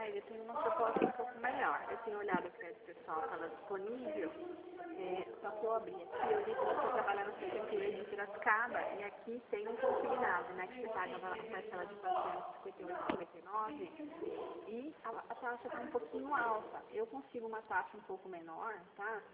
eu tenho uma proposta um pouco melhor. Eu tenho olhado para esse pessoal que estava disponível, só que eu abri aqui, eu vi que você trabalha na prefeitura de Piracicaba, e aqui tem um consignado, né, que você paga a parcela de R$ 458,59, e a taxa está um pouquinho alta. Eu consigo uma taxa um pouco menor, tá?